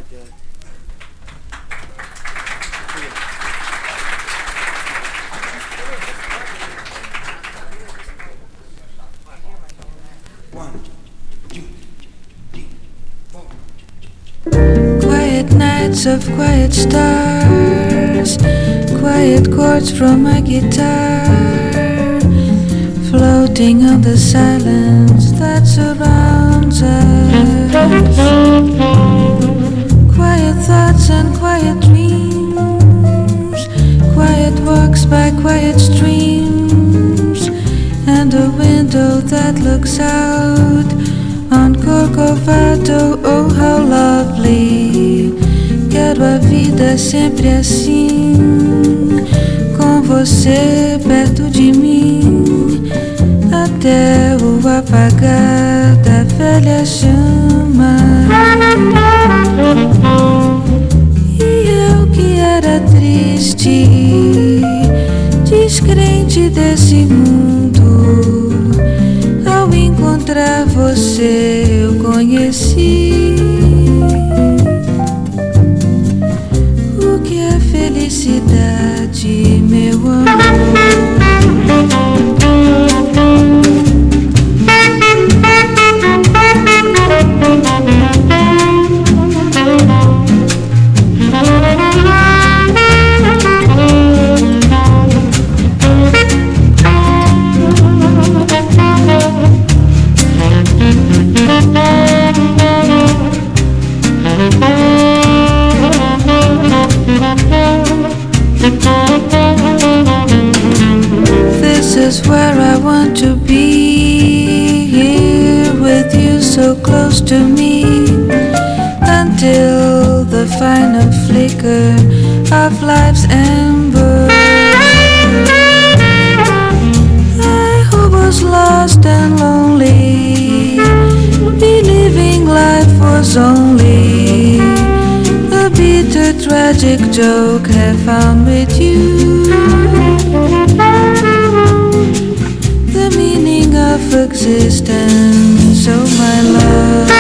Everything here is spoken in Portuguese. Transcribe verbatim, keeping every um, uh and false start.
Quiet nights of quiet stars, quiet chords from my guitar, floating on the silence that surrounds us. Quiet thoughts and quiet dreams, quiet walks by quiet streams, and a window that looks out on Corcovado. Oh, how lovely. Quero a vida sempre assim, com você perto de mim, até o apagar da velha chama. E eu que era triste, descrente desse mundo, ao encontrar você eu conheci o que é felicidade, meu amor. This is where I want to be, here with you so close to me, until the final flicker of life's ember. I who was lost and lonely, believing life was only a bitter tragic joke, have found with you the meaning of existence. Oh my love,